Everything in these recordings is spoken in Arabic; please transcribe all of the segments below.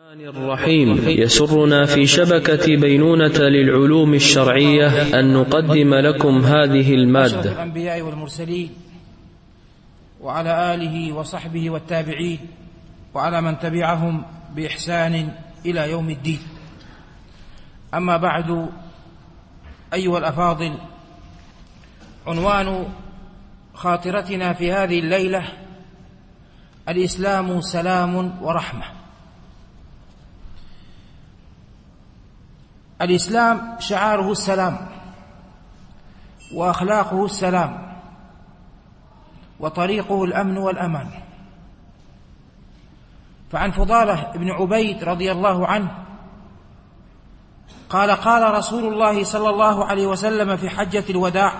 الرحيم. يسرنا في شبكة بينونة للعلوم الشرعية أن نقدم لكم هذه المادة. أشرف الأنبياء والمرسلين وعلى آله وصحبه والتابعين وعلى من تبعهم بإحسان إلى يوم الدين. أما بعد، أيها الأفاضل، عنوان خاطرتنا في هذه الليلة: الإسلام سلام ورحمة. الإسلام شعاره السلام، وأخلاقه السلام، وطريقه الأمن والأمان. فعن فضالة بن عبيد رضي الله عنه قال: قال رسول الله صلى الله عليه وسلم في حجة الوداع: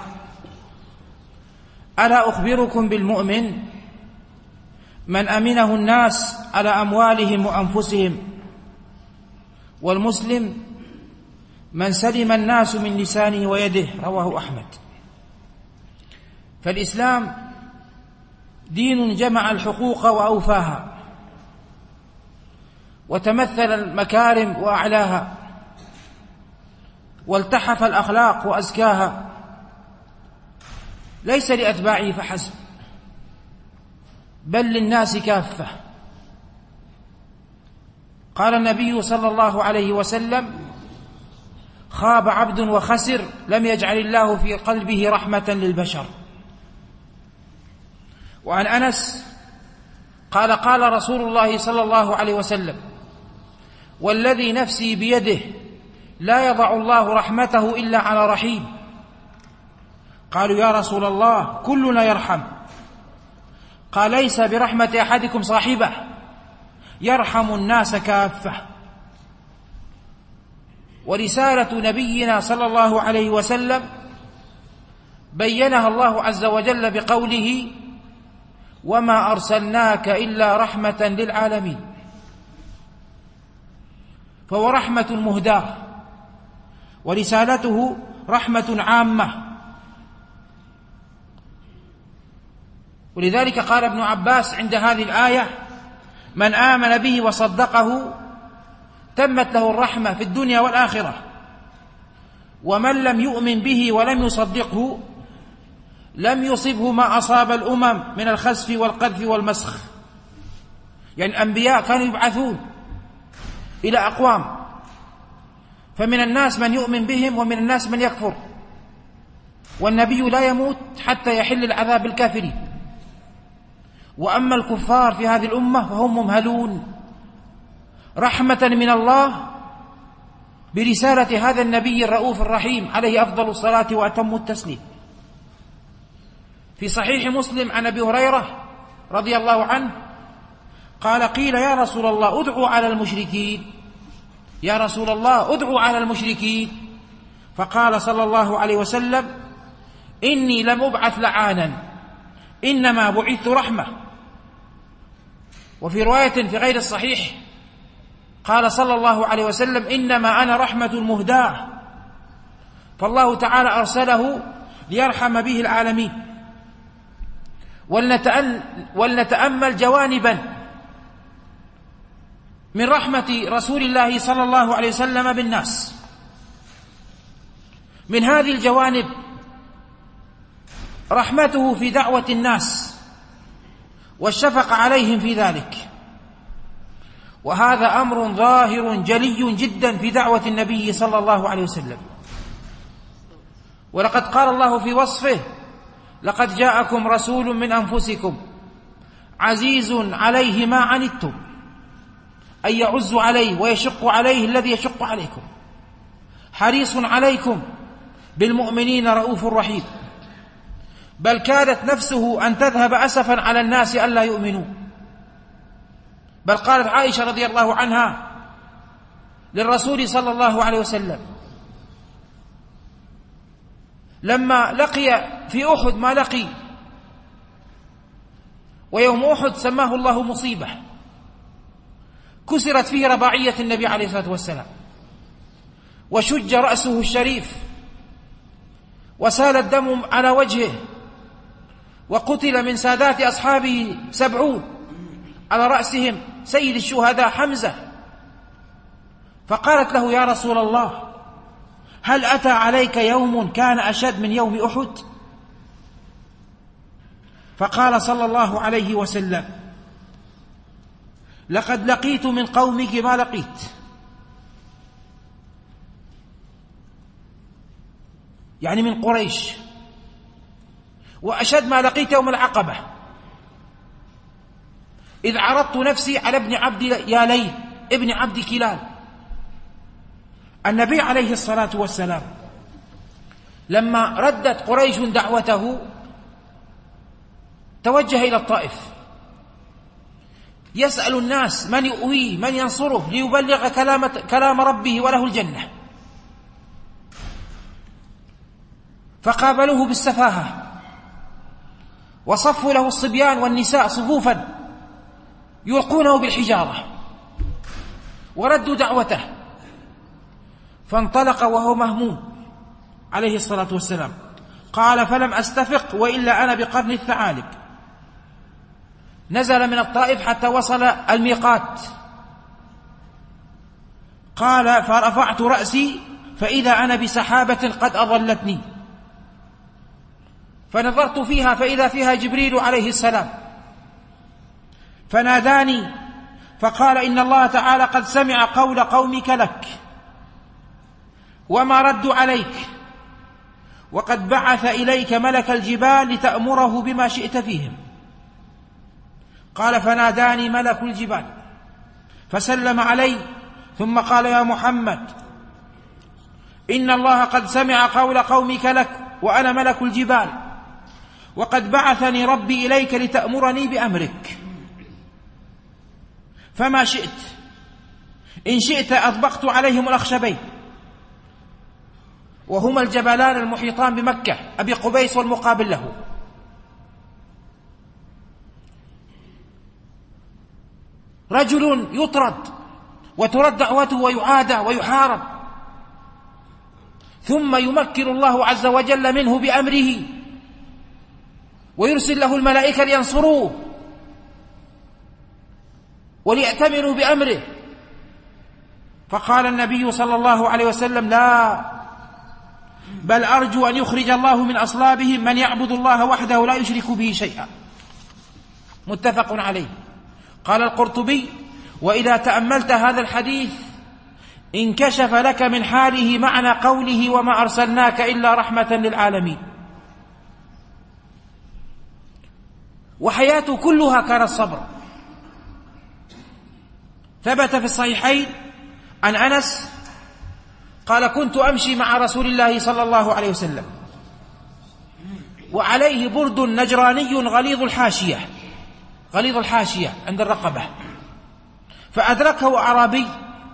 ألا أخبركم بالمؤمن من أمنه الناس على أموالهم وأنفسهم، والمسلم من سلم الناس من لسانه ويده. رواه أحمد. فالإسلام دين جمع الحقوق وأوفاها، وتمثل المكارم وأعلاها، والتحف الأخلاق وأزكاها، ليس لأتباعه فحسب، بل للناس كافة. قال النبي صلى الله عليه وسلم: خاب عبد وخسر لم يجعل الله في قلبه رحمة للبشر. وعن أنس قال: قال رسول الله صلى الله عليه وسلم: والذي نفسي بيده لا يضع الله رحمته إلا على رحيم. قالوا: يا رسول الله كلنا يرحم. قال: ليس برحمة أحدكم صاحبه، يرحم الناس كافة. ورسالة نبينا صلى الله عليه وسلم بينها الله عز وجل بقوله: وما أرسلناك إلا رحمة للعالمين. فهو رحمة مهداة، ورسالته رحمة عامة. ولذلك قال ابن عباس عند هذه الآية: من آمن به وصدقه تمت له الرحمة في الدنيا والآخرة، ومن لم يؤمن به ولم يصدقه لم يصبه ما أصاب الأمم من الخسف والقذف والمسخ. يعني الأنبياء كانوا يبعثون إلى أقوام، فمن الناس من يؤمن بهم ومن الناس من يكفر، والنبي لا يموت حتى يحل العذاب الكافرين. وأما الكفار في هذه الأمة فهم ممهلون رحمة من الله برسالة هذا النبي الرؤوف الرحيم عليه أفضل الصلاة وأتم التسليم. في صحيح مسلم عن أبي هريرة رضي الله عنه قال: قيل يا رسول الله ادعوا على المشركين، يا رسول الله ادعوا على المشركين. فقال صلى الله عليه وسلم: إني لم أبعث لعانا، إنما بعثت رحمة. وفي رواية في غير الصحيح قال صلى الله عليه وسلم: إنما أنا رحمة مهداة. فالله تعالى أرسله ليرحم به العالمين. ولنتأمل جوانبا من رحمة رسول الله صلى الله عليه وسلم بالناس. من هذه الجوانب رحمته في دعوة الناس والشفقة عليهم في ذلك، وهذا أمر ظاهر جلي جدا في دعوة النبي صلى الله عليه وسلم. ولقد قال الله في وصفه: لقد جاءكم رسول من أنفسكم عزيز عليه ما عنتم، أي يعز عليه ويشق عليه الذي يشق عليكم، حريص عليكم بالمؤمنين رؤوف رحيم. بل كادت نفسه أن تذهب أسفا على الناس ألا يؤمنوا. بل قالت عائشة رضي الله عنها للرسول صلى الله عليه وسلم لما لقي في أحد ما لقي، ويوم أحد سماه الله مصيبة، كسرت فيه رباعية النبي عليه الصلاة والسلام، وشج رأسه الشريف، وسال الدم على وجهه، وقتل من سادات أصحابه 70، على رأسهم سيد الشهداء حمزة فقالت له: يا رسول الله، هل أتى عليك يوم كان أشد من يوم أحد؟ فقال صلى الله عليه وسلم: لقد لقيت من قومك ما لقيت. يعني من قريش، وأشد ما لقيت يوم العقبة، إذ عرضت نفسي على ابن عبد يالين ابن عبد كلال. النبي عليه الصلاة والسلام لما ردت قريش دعوته توجه إلى الطائف يسأل الناس من يؤويه من ينصره ليبلغ كلام ربه وله الجنة، فقابلوه بالسفاهة وصفوا له الصبيان والنساء صفوفا يلقونه بالحجارة وردوا دعوته، فانطلق وهو مهموم عليه الصلاة والسلام. قال: فلم أستفق وإلا أنا بقرن الثعالب. نزل من الطائف حتى وصل الميقات. قال: فرفعت رأسي فإذا أنا بسحابة قد أظلتني، فنظرت فيها فإذا فيها جبريل عليه السلام، فناداني فقال: إن الله تعالى قد سمع قول قومك لك وما ردوا عليك، وقد بعث إليك ملك الجبال لتأمره بما شئت فيهم. قال: فناداني ملك الجبال فسلم علي، ثم قال: يا محمد، إن الله قد سمع قول قومك لك وأنا ملك الجبال، وقد بعثني ربي إليك لتأمرني بأمرك، فما شئت، إن شئت أطبقت عليهم الأخشبين، وهما الجبلان المحيطان بمكة، أبي قبيس والمقابل له. رجل يطرد وترد دعوته ويعادى ويحارب، ثم يمكن الله عز وجل منه بأمره ويرسل له الملائكة لينصروه وليأتمروا بأمره. فقال النبي صلى الله عليه وسلم: لا، بل أرجو أن يخرج الله من أصلابهم من يعبد الله وحده لا يشرك به شيئا. متفق عليه. قال القرطبي: وإذا تأملت هذا الحديث انكشف لك من حاله معنى قوله: وما أرسلناك إلا رحمة للعالمين. وحياته كلها كان الصبر. ثبت في الصحيحين عن أنس قال: كنت أمشي مع رسول الله صلى الله عليه وسلم وعليه برد نجراني غليظ الحاشية عند الرقبة، فأدركه أعرابي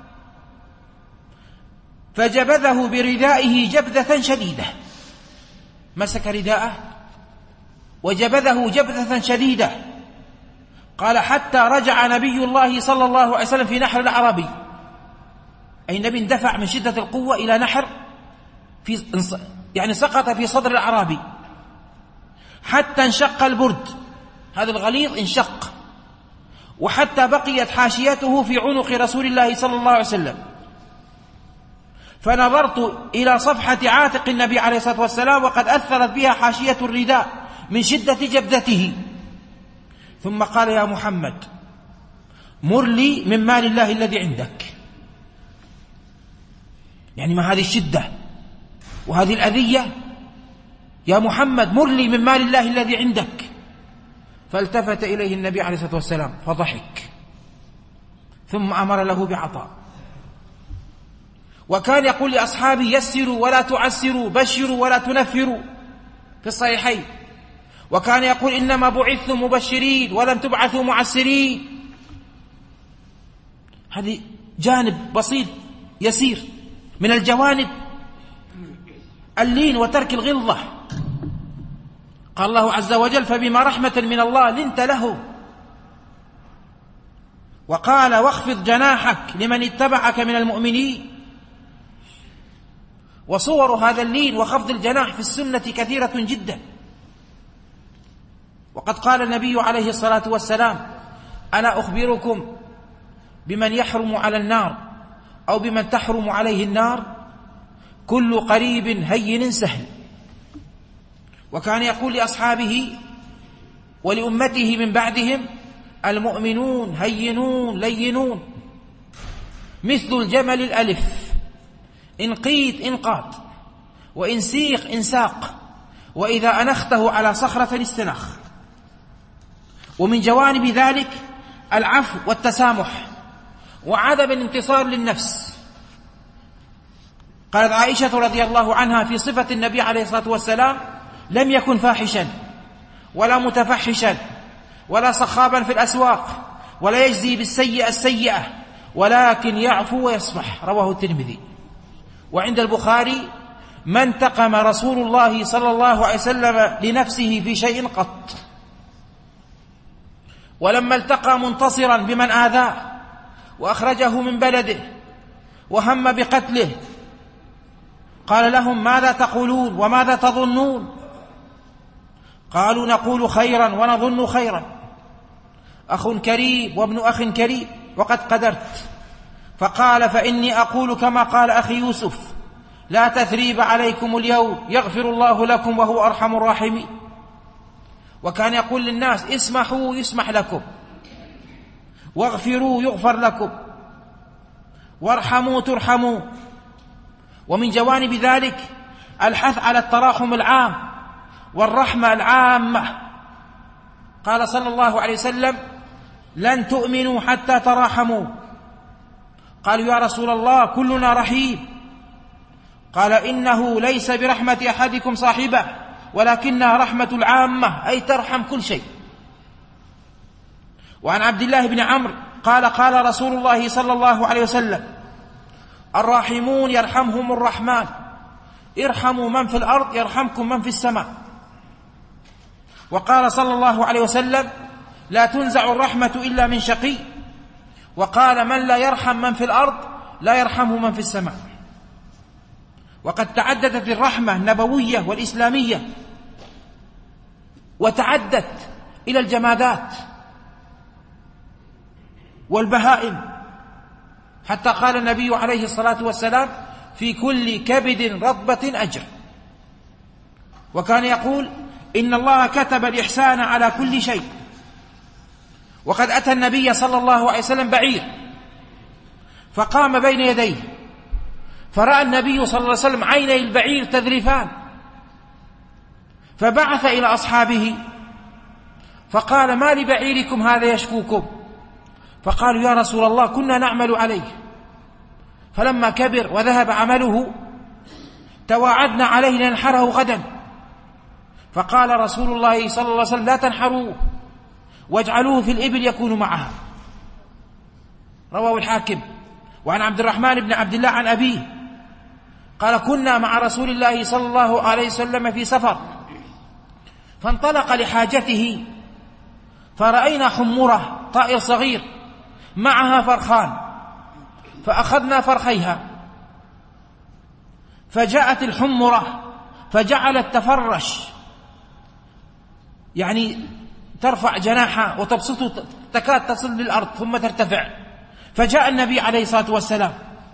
فجبذه بردائه جبذة شديدة، مسك رداءه وجبذه جبذة شديدة. قال: حتى رجع نبي الله صلى الله عليه وسلم في نحر الأعرابي، أي النبي اندفع من شدة القوة إلى نحر يعني سقط في صدر الأعرابي حتى انشق البرد، هذا الغليظ انشق، وحتى بقيت حاشيته في عنق رسول الله صلى الله عليه وسلم. فنظرت إلى صفحة عاتق النبي عليه الصلاة والسلام وقد أثرت بها حاشية الرداء من شدة جبذته. ثم قال: يا محمد، مر لي من مال الله الذي عندك. يعني ما هذه الشدة وهذه الأذية؟ يا محمد، مر لي من مال الله الذي عندك. فالتفت إليه النبي عليه الصلاة والسلام فضحك، ثم أمر له بعطاء. وكان يقول لأصحابه: يسروا ولا تعسروا، بشروا ولا تنفروا، في الصحيحين. وكان يقول: إنما بعثتم مبشرين ولم تبعثوا معسرين. هذه جانب بسيط يسير من الجوانب اللين وترك الغلظة. قال الله عز وجل: فبما رحمة من الله لنت له. وقال: واخفض جناحك لمن اتبعك من المؤمنين. وصور هذا اللين وخفض الجناح في السنة كثيرة جدا. وقد قال النبي عليه الصلاة والسلام: ألا أخبركم بمن يحرم على النار أو بمن تحرم عليه النار كل قريب هين سهل. وكان يقول لأصحابه ولأمته من بعدهم: المؤمنون هينون لينون مثل الجمل الألف، إن قيد انقاد، وإن سيق انساق، وإذا أنخته على صخرة استنخ. ومن جوانب ذلك العفو والتسامح وعدم الانتصار للنفس. قالت عائشة رضي الله عنها في صفة النبي عليه الصلاة والسلام: لم يكن فاحشا ولا متفحشا ولا صخابا في الأسواق ولا يجزي بالسيئة السيئة ولكن يعفو ويصفح. رواه الترمذي. وعند البخاري: ما انتقم رسول الله صلى الله عليه وسلم لنفسه في شيء قط، ولما التقى منتصرا بمن آذاه وأخرجه من بلده وهم بقتله قال لهم: ماذا تقولون وماذا تظنون؟ قالوا: نقول خيرا ونظن خيرا، أخ كريم وابن أخ كريم وقد قدرت. فقال: فإني أقول كما قال أخي يوسف: لا تثريب عليكم اليوم يغفر الله لكم وهو أرحم الراحمين. وكان يقول للناس: اسمحوا يسمح لكم، واغفروا يغفر لكم، وارحموا ترحموا. ومن جوانب ذلك الحث على التراحم العام والرحمة العامة. قال صلى الله عليه وسلم: لن تؤمنوا حتى تراحموا. قالوا: يا رسول الله كلنا رحيم. قال: إنه ليس برحمة أحدكم صاحبه ولكنها رحمة العامة، أي ترحم كل شيء. وعن عبد الله بن عمرو قال: قال رسول الله صلى الله عليه وسلم: الراحمون يرحمهم الرحمن، ارحموا من في الأرض يرحمكم من في السماء. وقال صلى الله عليه وسلم: لا تنزع الرحمة إلا من شقي. وقال: من لا يرحم من في الأرض لا يرحمه من في السماء. وقد تعددت الرحمة النبوية والإسلامية وتعدت إلى الجمادات والبهائم، حتى قال النبي عليه الصلاة والسلام: في كل كبد رطبة أجر. وكان يقول: إن الله كتب الإحسان على كل شيء. وقد أتى النبي صلى الله عليه وسلم بعير فقام بين يديه، فرأى النبي صلى الله عليه وسلم عيني البعير تذرفان، فبعث إلى أصحابه فقال: ما لبعيركم هذا يشكوكم؟ فقالوا: يا رسول الله كنا نعمل عليه، فلما كبر وذهب عمله تواعدنا عليه لننحره غدا. فقال رسول الله صلى الله عليه وسلم: لا تنحروه واجعلوه في الإبل يكون معها. رواه الحاكم. وعن عبد الرحمن بن عبد الله عن أبيه قال: كنا مع رسول الله صلى الله عليه وسلم في سفر، فانطلق لحاجته، فرأينا حمرة طائر صغير معها فرخان، فأخذنا فرخيها، فجاءت الحمرة فجعلت تفرش، يعني ترفع جناحها وتبسطه تكاد تصل للأرض ثم ترتفع. فجاء النبي عليه الصلاة والسلام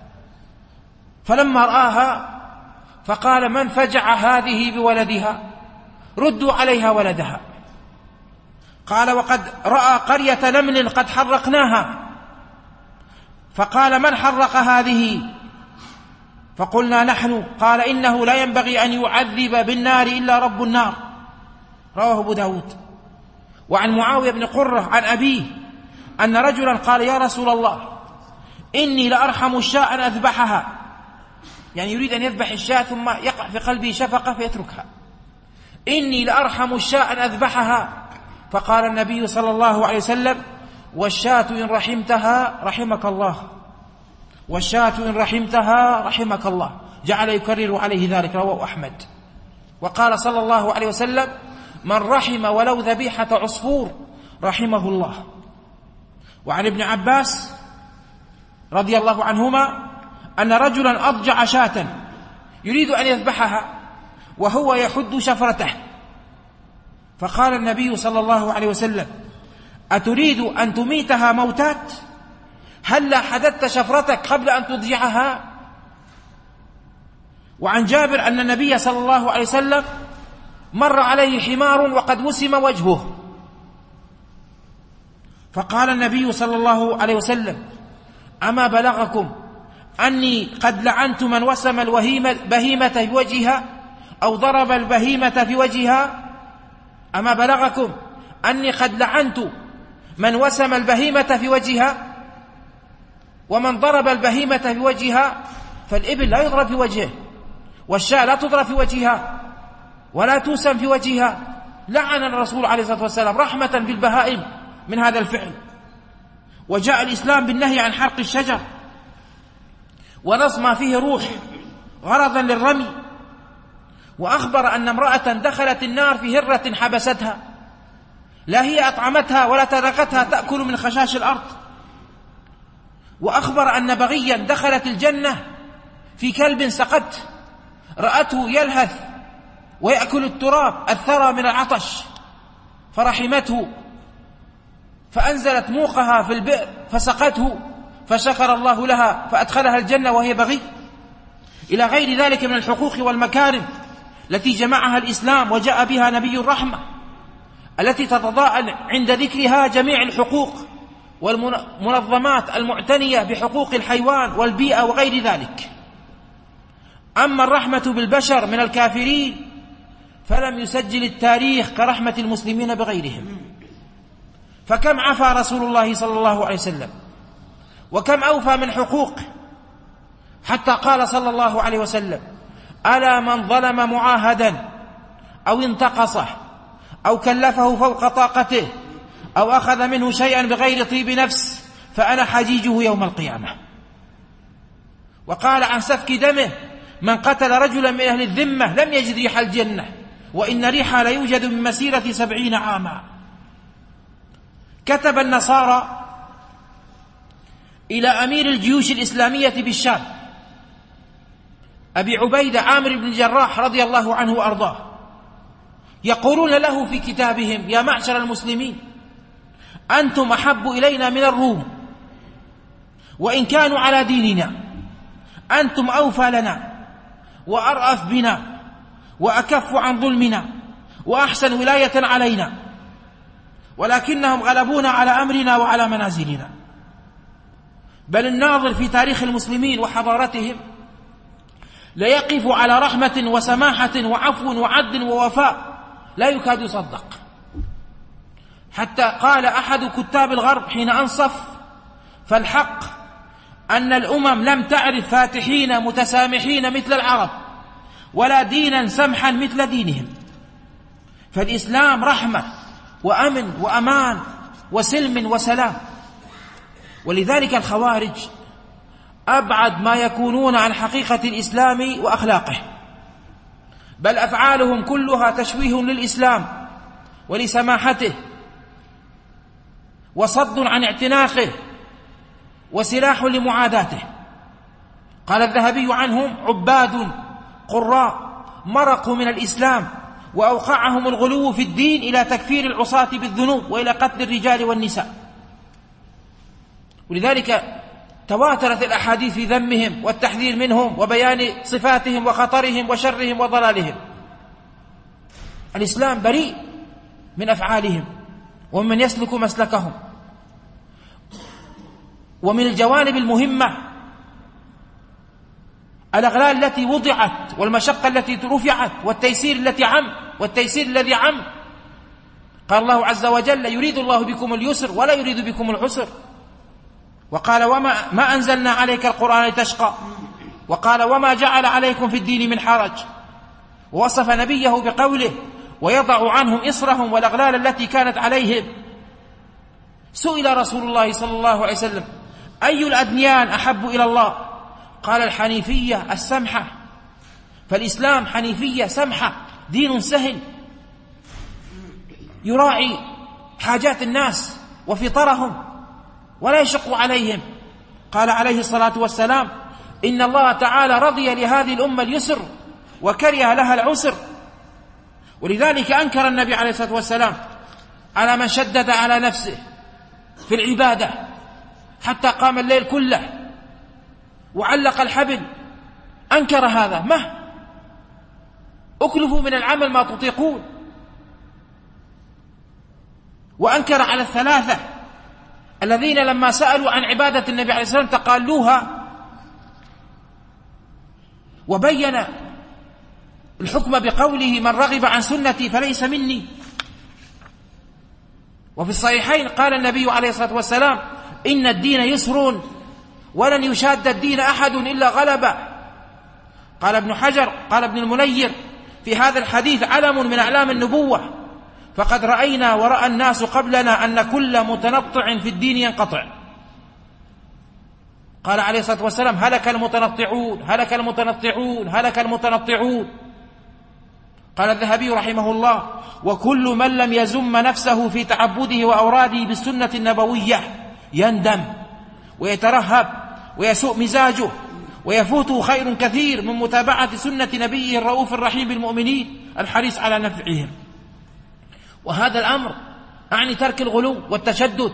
فلما رآها فقال: من فجع هذه بولدها؟ ردوا عليها ولدها. قال: وقد رأى قرية نمل قد حرقناها. فقال: من حرق هذه؟ فقلنا: نحن. قال: إنه لا ينبغي أن يعذب بالنار إلا رب النار. رواه أبو داود. وعن معاوية بن قرة عن أبيه أن رجلا قال: يا رسول الله إني لأرحم الشاة أن أذبحها، يعني يريد أن يذبح الشاة ثم يقع في قلبه شفقة فيتركها. إني لأرحم الشاة أن أذبحها. فقال النبي صلى الله عليه وسلم: والشاة إن رحمتها رحمك الله، والشاة إن رحمتها رحمك الله. جعل يكرر عليه ذلك. رواه أحمد. وقال صلى الله عليه وسلم: من رحم ولو ذبيحة عصفور رحمه الله. وعن ابن عباس رضي الله عنهما أن رجلا أضجع شاة يريد أن يذبحها وهو يحد شفرته، فقال النبي صلى الله عليه وسلم: أتريد أن تميتها موتات؟ هلا حددت شفرتك قبل أن تضجعها؟ وعن جابر أن النبي صلى الله عليه وسلم مر عليه حمار وقد وسم وجهه، فقال النبي صلى الله عليه وسلم: أما بلغكم أني قد لعنت من وسم البهيمة في وجهها أو ضرب البهيمة في وجهها؟ أما بلغكم أني قد لعنت من وسم البهيمة في وجهها ومن ضرب البهيمة في وجهها؟ فالإبل لا يضرب في وجهه، والشاة لا تضرب في وجهها، ولا توسم في وجهها. لعن الرسول عليه الصلاة والسلام رحمة بالبهائم من هذا الفعل. وجاء الإسلام بالنهي عن حرق الشجر ونص ما فيه روح غرضا للرمي، وأخبر أن امرأة دخلت النار في هرة حبستها، لا هي أطعمتها ولا تركتها تأكل من خشاش الأرض. وأخبر أن بغيا دخلت الجنة في كلب سقط رأته يلهث ويأكل التراب الثرى من العطش، فرحمته فأنزلت موقها في البئر فسقته، فشكر الله لها فأدخلها الجنة وهي بغي، إلى غير ذلك من الحقوق والمكارم التي جمعها الإسلام وجاء بها نبي الرحمة، التي تتضاءل عند ذكرها جميع الحقوق والمنظمات المعتنية بحقوق الحيوان والبيئة وغير ذلك. أما الرحمة بالبشر من الكافرين فلم يسجل التاريخ كرحمة المسلمين بغيرهم. فكم عفى رسول الله صلى الله عليه وسلم، وكم أوفى من حقوق، حتى قال صلى الله عليه وسلم: ألا من ظلم معاهدا أو انتقصه أو كلفه فوق طاقته أو أخذ منه شيئا بغير طيب نفس فأنا حجيجه يوم القيامة. وقال عن سفك دمه: من قتل رجلا من أهل الذمة لم يجد ريح الجنة، وإن ريحها لا يوجد من مسيرة 70 عاما. كتب النصارى إلى أمير الجيوش الإسلامية بالشام أبي عبيدة عامر بن الجراح رضي الله عنه وأرضاه، يقولون له في كتابهم: يا معشر المسلمين، أنتم أحب إلينا من الروم وإن كانوا على ديننا، أنتم أوفى لنا وأرأف بنا وأكف عن ظلمنا وأحسن ولاية علينا، ولكنهم غلبونا على أمرنا وعلى منازلنا. بل الناظر في تاريخ المسلمين وحضارتهم ليقف على رحمة وسماحة وعفو وعدل ووفاء لا يكاد يصدق. حتى قال أحد كتاب الغرب حين أنصف: فالحق أن الأمم لم تعرف فاتحين متسامحين مثل العرب، ولا دينا سمحا مثل دينهم. فالإسلام رحمة وأمن وأمان وسلم وسلام. ولذلك الخوارج أبعد ما يكونون عن حقيقة الإسلام وأخلاقه، بل أفعالهم كلها تشويه للإسلام ولسماحته، وصد عن اعتناقه، وسلاح لمعاداته. قال الذهبي عنهم: عباد قراء مرقوا من الإسلام، وأوقعهم الغلو في الدين إلى تكفير العصاة بالذنوب وإلى قتل الرجال والنساء. ولذلك تواترت الأحاديث في ذمهم والتحذير منهم وبيان صفاتهم وخطرهم وشرهم وضلالهم. الإسلام بريء من أفعالهم ومن يسلك مسلكهم. ومن الجوانب المهمة الأغلال التي وضعت والمشقة التي رفعت والتيسير الذي عم. قال الله عز وجل: يريد الله بكم اليسر ولا يريد بكم العسر. وقال: ما أنزلنا عليك القرآن لتشقى. وقال: وما جعل عليكم في الدين من حرج. ووصف نبيه بقوله: ويضع عنهم إصرهم والأغلال التي كانت عليهم. سئل رسول الله صلى الله عليه وسلم: أي الأديان أحب إلى الله؟ قال: الحنيفية السمحة. فالإسلام حنيفية سمحة، دين سهل يراعي حاجات الناس وفطرهم ولا يشق عليهم. قال عليه الصلاة والسلام: إن الله تعالى رضي لهذه الأمة اليسر وكره لها العسر. ولذلك أنكر النبي عليه الصلاة والسلام على من شدد على نفسه في العبادة، حتى قام الليل كله وعلق الحبل، أنكر هذا. ما أكلفوا من العمل ما تطيقون. وأنكر على الثلاثة الذين لما سألوا عن عبادة النبي عليه الصلاة والسلام تقالوها، وبين الحكم بقوله من رغب عن سنتي فليس مني. وفي الصحيحين قال النبي عليه الصلاة والسلام إن الدين يسر ولن يشاد الدين أحد إلا غلبه. قال ابن حجر قال ابن المنير في هذا الحديث علم من أعلام النبوة، فقد رأينا ورأى الناس قبلنا أن كل متنطع في الدين ينقطع. قال عليه الصلاة والسلام هلك المتنطعون هلك المتنطعون هلك المتنطعون. قال الذهبي رحمه الله وكل من لم يزم نفسه في تعبده وأوراده بالسنة النبوية يندم ويترهب ويسوء مزاجه ويفوته خير كثير من متابعة سنة نبيه الرؤوف الرحيم بالمؤمنين الحريص على نفعهم. وهذا الأمر أعني ترك الغلو والتشدد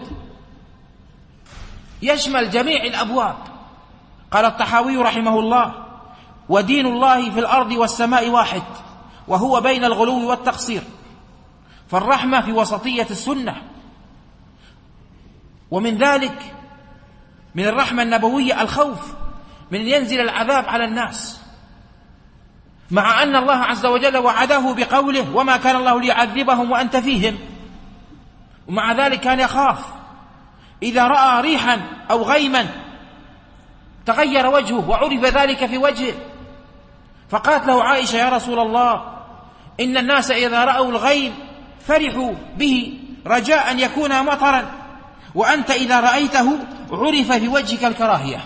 يشمل جميع الأبواب. قال الطحاوي رحمه الله ودين الله في الأرض والسماء واحد وهو بين الغلو والتقصير، فالرحمة في وسطية السنة. ومن ذلك من الرحمة النبوية الخوف من ينزل العذاب على الناس، مع أن الله عز وجل وعده بقوله وما كان الله ليعذبهم وأنت فيهم، ومع ذلك كان يخاف إذا رأى ريحا أو غيما تغير وجهه وعرف ذلك في وجهه، فقالت له عائشة يا رسول الله إن الناس إذا رأوا الغيم فرحوا به رجاء أن يكون مطرا، وأنت إذا رأيته عرف في وجهك الكراهية.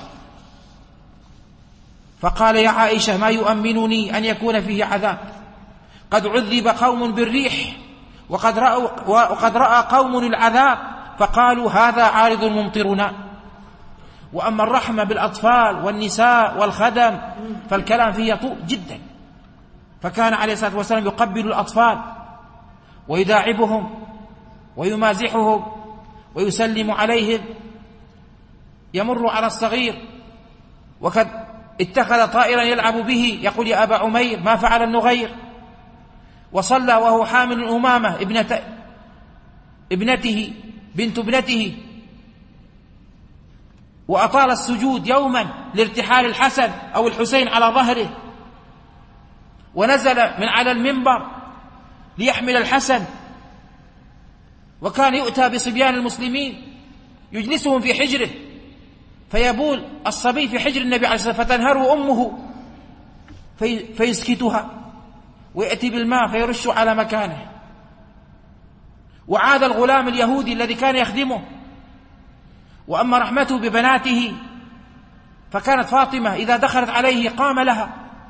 فقال يا عائشة ما يؤمنني أن يكون فيه عذاب، قد عذب قوم بالريح وقد رأى قوم العذاب فقالوا هذا عارض ممطرنا. وأما الرحمة بالأطفال والنساء والخدم فالكلام فيه طول جدا، فكان عليه الصلاة والسلام يقبل الأطفال ويداعبهم ويمازحهم ويسلم عليهم، يمر على الصغير وقد اتخذ طائرا يلعب به يقول يا أبا عمير ما فعل النغير. وصلى وهو حامل أمامة ابنته بنت ابنته، وأطال السجود يوما لارتحال الحسن أو الحسين على ظهره، ونزل من على المنبر ليحمل الحسن، وكان يؤتى بصبيان المسلمين يجلسهم في حجره فيبول الصبي في حجر النبي عليه الصلاة والسلام فتنهره أمه فيسكتها ويأتي بالماء فيرش على مكانه. وعاد الغلام اليهودي الذي كان يخدمه. وأما رحمته ببناته فكانت فاطمة إذا دخلت عليه قام لها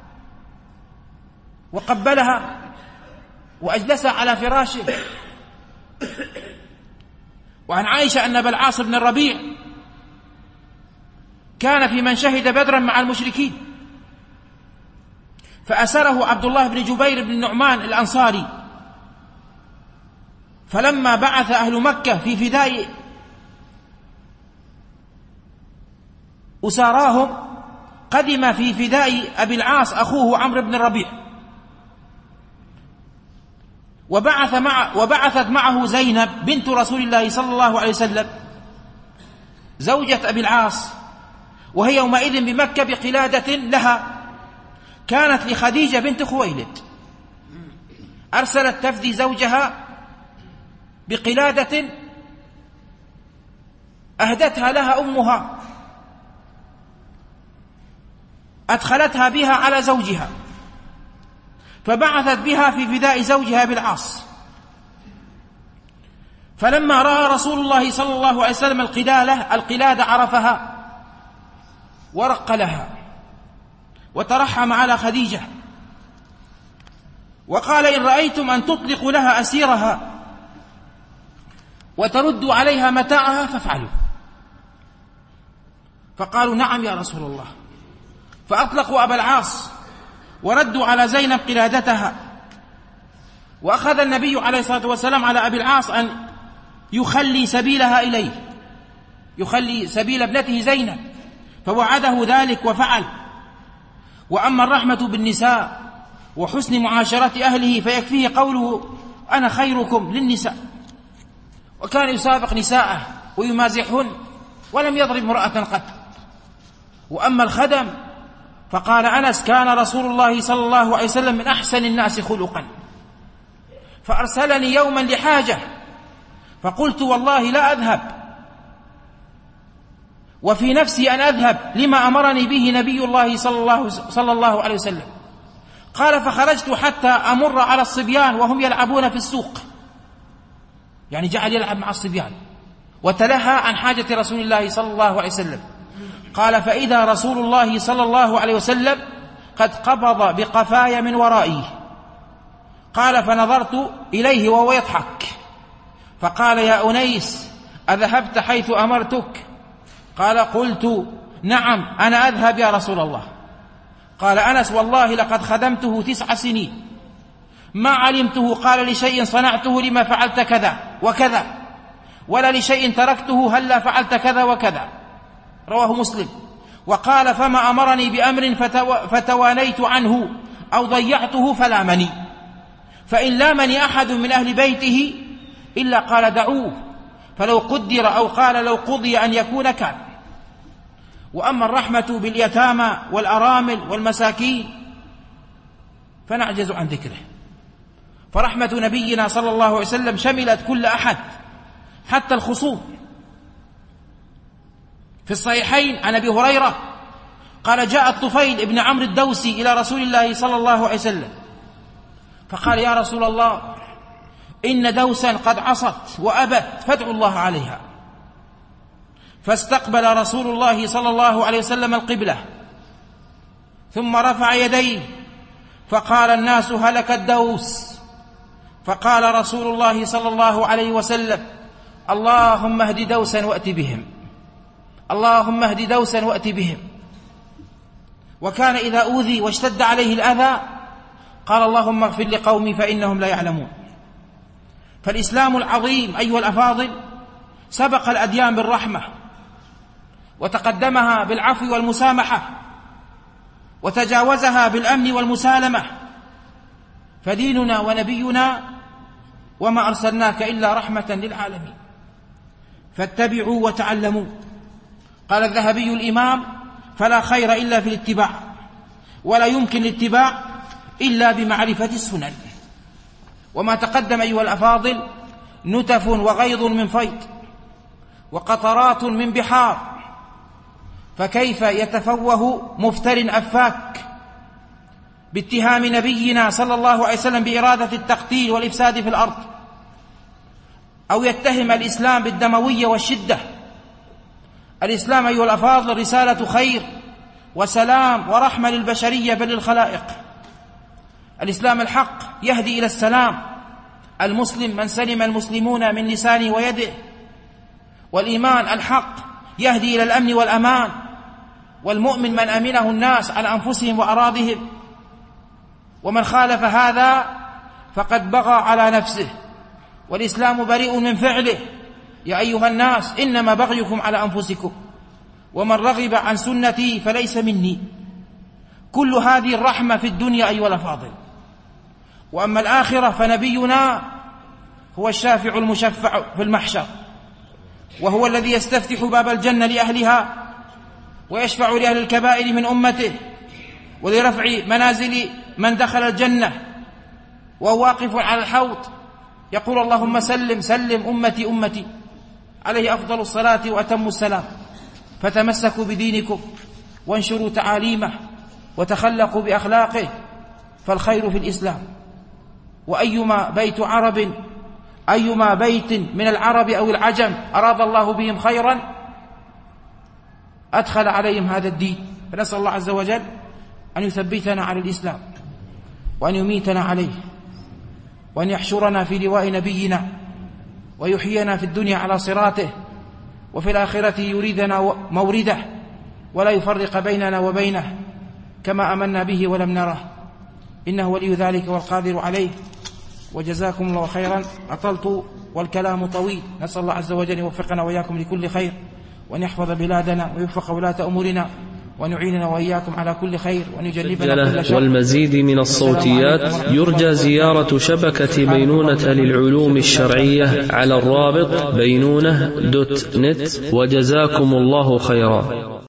وقبلها وأجلسها على فراشه. وعن عائشة أن أبا العاص بن الربيع كان في من شهد بدرا مع المشركين، فأسره عبد الله بن جبير بن النعمان الأنصاري، فلما بعث أهل مكة في فداء أساراهم قدم في فداء أبي العاص أخوه عمرو بن الربيع، وبعثت معه زينب بنت رسول الله صلى الله عليه وسلم زوجة أبي العاص، وهي يومئذ بمكة بقلادة لها كانت لخديجة بنت خويلد، أرسلت تفدي زوجها بقلادة أهدتها لها أمها أدخلتها بها على زوجها، فبعثت بها في فداء زوجها بالعاص. فلما رأى رسول الله صلى الله عليه وسلم القلادة عرفها ورق لها وترحم على خديجة، وقال إن رأيتم أن تطلقوا لها أسيرها وتردوا عليها متاعها فافعلوا. فقالوا نعم يا رسول الله، فأطلقوا أبا العاص وردوا على زينب قلادتها. وأخذ النبي عليه الصلاة والسلام على أبي العاص أن يخلي سبيلها إليه، يخلي سبيل ابنته زينب، فوعده ذلك وفعل. وأما الرحمة بالنساء وحسن معاشرة أهله فيكفيه قوله أنا خيركم للنساء، وكان يسابق نساءه ويمازحهن ولم يضرب امرأة قط. وأما الخدم فقال أنس كان رسول الله صلى الله عليه وسلم من أحسن الناس خلقا، فأرسلني يوما لحاجة فقلت والله لا أذهب، وفي نفسي أن أذهب لما أمرني به نبي الله صلى الله عليه وسلم. قال فخرجت حتى أمر على الصبيان وهم يلعبون في السوق، يعني جعل يلعب مع الصبيان وتلهى عن حاجة رسول الله صلى الله عليه وسلم. قال فإذا رسول الله صلى الله عليه وسلم قد قبض بقفاي من ورائي. قال فنظرت إليه وهو يضحك فقال يا أنيس أذهبت حيث أمرتك؟ قال قلت نعم أنا أذهب يا رسول الله. قال أنس والله لقد خدمته 9 سنين ما علمته قال لشيء صنعته لما فعلت كذا وكذا، ولا لشيء تركته هلا فعلت كذا وكذا، رواه مسلم. وقال فما أمرني بأمر فتوانيت عنه أو ضيعته فلامني، فإن لامني أحد من أهل بيته إلا قال دعوه، فلو قدر أو قال لو قضي أن يكون كان. وأما الرحمة باليتامى والأرامل والمساكين فنعجز عن ذكره، فرحمة نبينا صلى الله عليه وسلم شملت كل أحد حتى الخصوم. في الصحيحين عن أبي هريرة قال جاء الطفيل ابن عمرو الدوسي إلى رسول الله صلى الله عليه وسلم فقال يا رسول الله إن دوسا قد عصت وأبت فادعوا الله عليها. فاستقبل رسول الله صلى الله عليه وسلم القبلة ثم رفع يديه فقال الناس هلك الدوس. فقال رسول الله صلى الله عليه وسلم اللهم اهد دوسا وأت بهم، اللهم اهد دوسا وأت بهم. وكان إذا أوذي واشتد عليه الأذى قال اللهم اغفر لقومي فإنهم لا يعلمون. فالإسلام العظيم أيها الأفاضل سبق الأديان بالرحمة وتقدمها بالعفو والمسامحة وتجاوزها بالأمن والمسالمة، فديننا ونبينا وما أرسلناك إلا رحمة للعالمين، فاتبعوا وتعلموا. قال الذهبي الإمام فلا خير إلا في الاتباع، ولا يمكن الاتباع إلا بمعرفة السنن. وما تقدم أيها الأفاضل نتف وغيض من فيض وقطرات من بحار، فكيف يتفوه مفتر أفاك باتهام نبينا صلى الله عليه وسلم بإرادة التقتيل والإفساد في الأرض، أو يتهم الإسلام بالدموية والشدة. الإسلام أيها الأفاضل رسالة خير وسلام ورحمة للبشرية بل للخلائق. الإسلام الحق يهدي إلى السلام، المسلم من سلم المسلمون من لسانه ويده. والإيمان الحق يهدي إلى الأمن والأمان، والمؤمن من أمنه الناس على أنفسهم وأراضهم. ومن خالف هذا فقد بغى على نفسه، والإسلام بريء من فعله. يا أيها الناس إنما بغيكم على أنفسكم، ومن رغب عن سنتي فليس مني. كل هذه الرحمة في الدنيا أيها الأفاضل. وأما الآخرة فنبينا هو الشافع المشفع في المحشر، وهو الذي يستفتح باب الجنة لأهلها ويشفع لأهل الكبائر من أمته ولرفع منازل من دخل الجنة، وهو واقف على الحوض يقول اللهم سلم سلم أمتي أمتي، عليه أفضل الصلاة وأتم السلام. فتمسكوا بدينكم وانشروا تعاليمه وتخلقوا بأخلاقه، فالخير في الإسلام. وأيما بيت من العرب أو العجم أراد الله بهم خيرا أدخل عليهم هذا الدين. فنسأل الله عز وجل أن يثبتنا على الإسلام، وأن يميتنا عليه، وأن يحشرنا في لواء نبينا، ويحيينا في الدنيا على صراطه، وفي الآخرة يريدنا مورده ولا يفرق بيننا وبينه كما أمنا به ولم نره، إنه ولي ذلك والقادر عليه. وجزاكم الله خيرا. أطلت والكلام طويل، نسأل الله عز وجل يوفقنا وإياكم لكل خير، وأن يحفظ بلادنا ويوفق ولاة أمورنا وأن يعيننا وإياكم على كل خير وأن يجنبنا كل شر. والمزيد من الصوتيات يرجى زيارة شبكة بينونة للعلوم الشرعية على الرابط بينونة.net. وجزاكم الله خيرا.